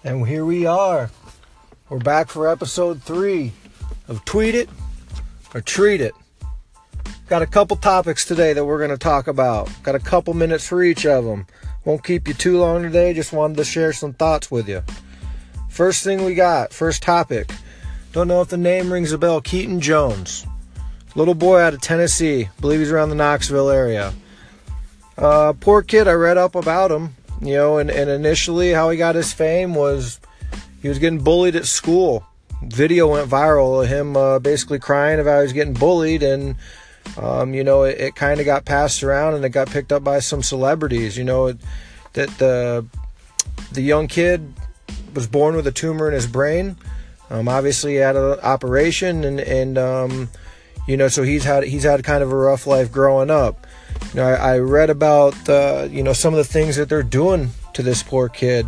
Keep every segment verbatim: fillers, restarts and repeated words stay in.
And here we are. We're back for episode three of Tweet It or Treat It. Got a couple topics today that we're going to talk about. Got a couple minutes for each of them. Won't keep you too long today. Just wanted to share some thoughts with you. First thing we got, first topic. Don't know if the name rings a bell. Keaton Jones. Little boy out of Tennessee. Believe he's around the Knoxville area. Uh, poor kid, I read up about him. You know, and, and initially how he got his fame was he was getting bullied at school. Video went viral of him uh, basically crying about he was getting bullied, and um, you know, it, it kind of got passed around and it got picked up by some celebrities. You know, that the the young kid was born with a tumor in his brain. Um, obviously, he had an operation, and and um, you know, so he's had he's had kind of a rough life growing up. You know, I, I read about uh, you know some of the things that they're doing to this poor kid.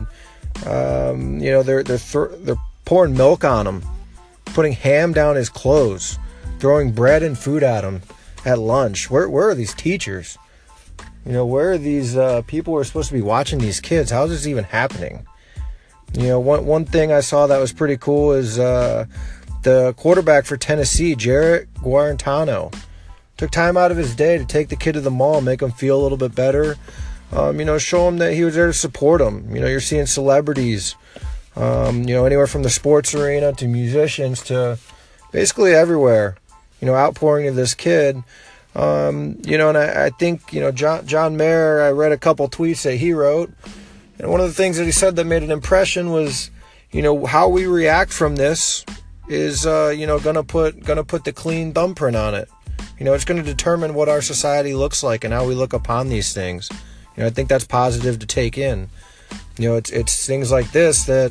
Um, you know, they're they're th- they're pouring milk on him, putting ham down his clothes, throwing bread and food at him at lunch. Where where are these teachers? You know, where are these uh, people who are supposed to be watching these kids? How is this even happening? You know, one one thing I saw that was pretty cool is uh, the quarterback for Tennessee, Jarrett Guarantano, took time out of his day to take the kid to the mall, make him feel a little bit better. Um, you know, show him that he was there to support him. You know, you're seeing celebrities, um, you know, anywhere from the sports arena to musicians to basically everywhere, you know, outpouring of this kid. Um, you know, and I, I think, you know, John, John Mayer, I read a couple tweets that he wrote. And one of the things that he said that made an impression was, you know, how we react from this is, uh, you know, gonna put gonna put the clean thumbprint on it. You know, it's going to determine what our society looks like and how we look upon these things. You know, I think that's positive to take in. You know, it's it's things like this that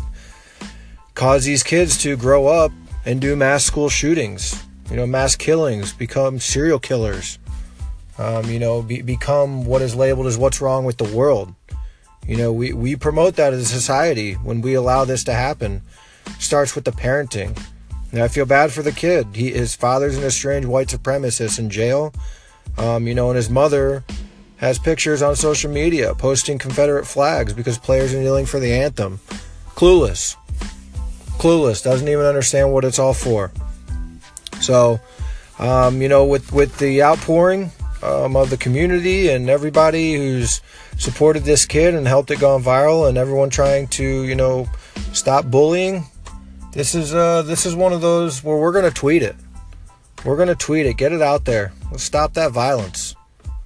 cause these kids to grow up and do mass school shootings, you know, mass killings, become serial killers, um, you know, be, become what is labeled as what's wrong with the world. You know, we, we promote that as a society when we allow this to happen. It starts with the parenting. And I feel bad for the kid. He, his father's an estranged white supremacist in jail. Um, you know, and his mother has pictures on social media posting Confederate flags because players are kneeling for the anthem. Clueless. Clueless. Doesn't even understand what it's all for. So, um, you know, with, with the outpouring um, of the community and everybody who's supported this kid and helped it go viral, and everyone trying to, you know, stop bullying, This is uh this is one of those where we're gonna tweet it. We're gonna tweet it. Get it out there. Let's stop that violence.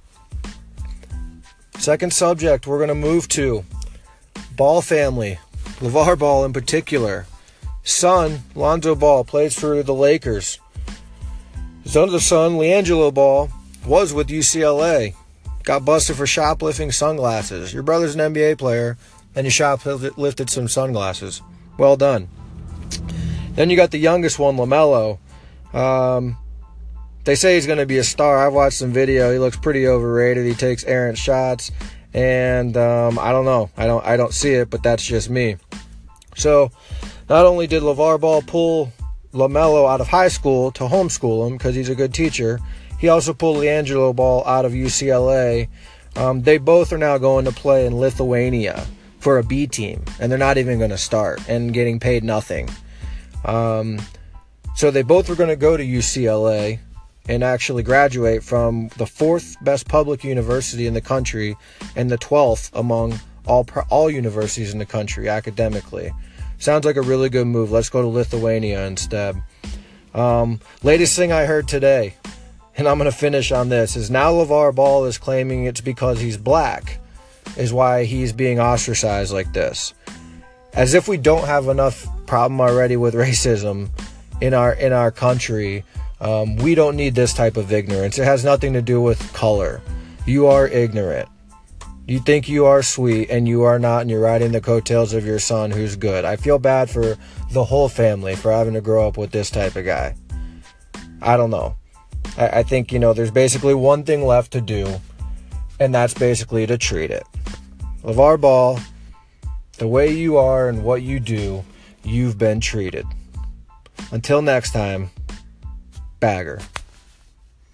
Second subject we're gonna move to. Ball family. LeVar Ball in particular. Son, Lonzo Ball, plays for the Lakers. His other son, LiAngelo Ball, was with U C L A. Got busted for shoplifting sunglasses. Your brother's an N B A player, and you shoplifted some sunglasses. Well done. Then you got the youngest one, LaMelo. Um, they say he's going to be a star. I've watched some video. He looks pretty overrated. He takes errant shots, and um, I don't know. I don't. I don't see it, but that's just me. So, not only did LeVar Ball pull LaMelo out of high school to homeschool him because he's a good teacher, he also pulled LiAngelo Ball out of U C L A. Um, they both are now going to play in Lithuania for a B team, and they're not even going to start and getting paid nothing. Um, so they both were going to go to U C L A and actually graduate from the fourth best public university in the country and the twelfth among all all universities in the country academically. Sounds like a really good move. Let's go to Lithuania instead. Um, latest thing I heard today, and I'm going to finish on this, is now LeVar Ball is claiming it's because he's black is why he's being ostracized like this. As if we don't have enough problem already with racism in our in our country. Um, we don't need this type of ignorance. It has nothing to do with color. You are ignorant. You think you are sweet, and you are not, and you're riding the coattails of your son who's good. I feel bad for the whole family for having to grow up with this type of guy. I don't know. I, I think, you know, there's basically one thing left to do, and that's basically to treat it. LeVar Ball, the way you are and what you do, you've been treated. Until next time, Bagger.